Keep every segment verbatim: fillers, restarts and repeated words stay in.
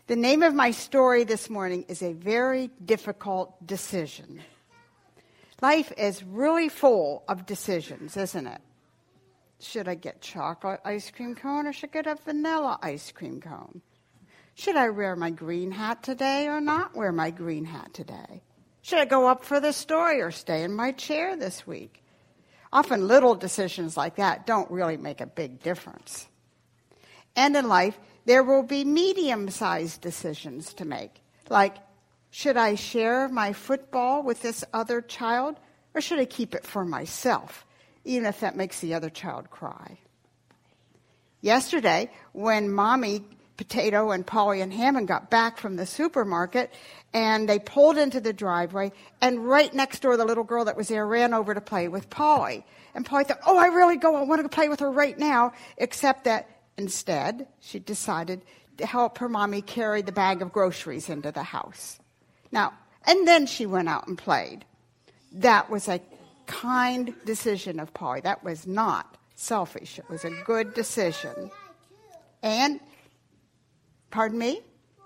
The name of my story this morning is A Very Difficult Decision. Life is really full of decisions, isn't it? Should I get chocolate ice cream cone or should I get a vanilla ice cream cone? Should I wear my green hat today or not wear my green hat today? Should I go up for the story or stay in my chair this week? Often little decisions like that don't really make a big difference. And in life, there will be medium-sized decisions to make, like, should I share my football with this other child, or should I keep it for myself, even if that makes the other child cry? Yesterday, when Mommy, Potato, and Polly and Hammond got back from the supermarket, and they pulled into the driveway, and right next door, the little girl that was there ran over to play with Polly. And Polly thought, oh, I really go, I want to play with her right now, except that instead, she decided to help her mommy carry the bag of groceries into the house. Now, and then she went out and played. That was a kind decision of Polly. That was not selfish. It was a good decision. And, pardon me?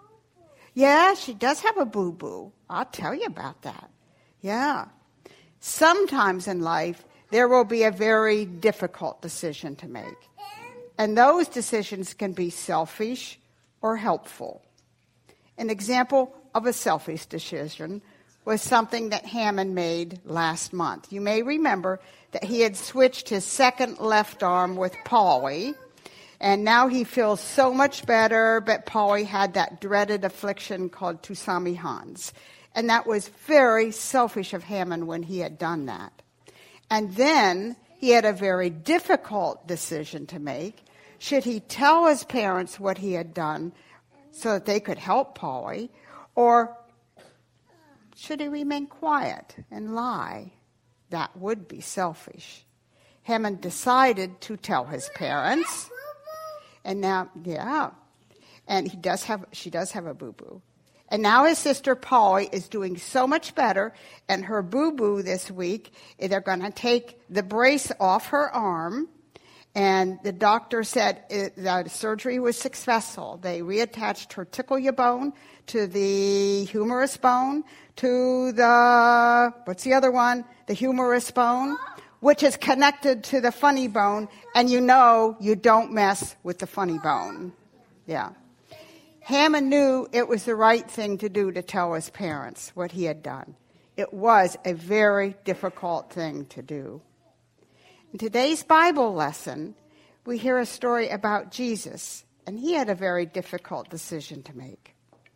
Yeah, she does have a boo-boo. I'll tell you about that. Yeah. Sometimes in life, there will be a very difficult decision to make. And those decisions can be selfish or helpful. An example of a selfish decision was something that Hammond made last month. You may remember that he had switched his second left arm with Polly, and now he feels so much better, but Polly had that dreaded affliction called Toussaint-Hans. And that was very selfish of Hammond when he had done that. And then he had a very difficult decision to make. Should he tell his parents what he had done so that they could help Polly, or should he remain quiet and lie? That would be selfish. Hammond decided to tell his parents, and now, yeah, and he does have, she does have a boo-boo. And now his sister Polly is doing so much better, and her boo-boo this week, they're going to take the brace off her arm. And the doctor said it, that the surgery was successful. They reattached her tibia bone to the humerus bone, to the, what's the other one? The humerus bone, which is connected to the funny bone. And you know you don't mess with the funny bone. Yeah. Hammond knew it was the right thing to do to tell his parents what he had done. It was a very difficult thing to do. In today's Bible lesson, we hear a story about Jesus, and he had a very difficult decision to make.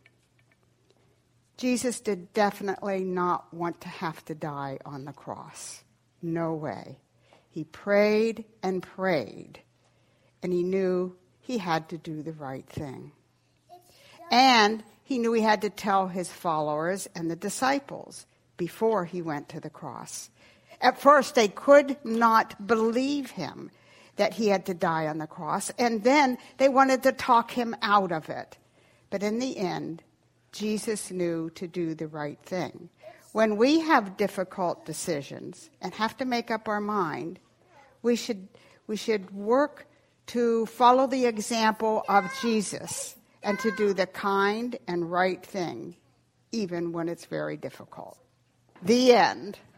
Jesus did definitely not want to have to die on the cross. No way. He prayed and prayed, and he knew he had to do the right thing. And he knew he had to tell his followers and the disciples before he went to the cross. At first, they could not believe him that he had to die on the cross, and then they wanted to talk him out of it. But in the end, Jesus knew to do the right thing. When we have difficult decisions and have to make up our mind, we should we should work to follow the example of Jesus and to do the kind and right thing, even when it's very difficult. The end.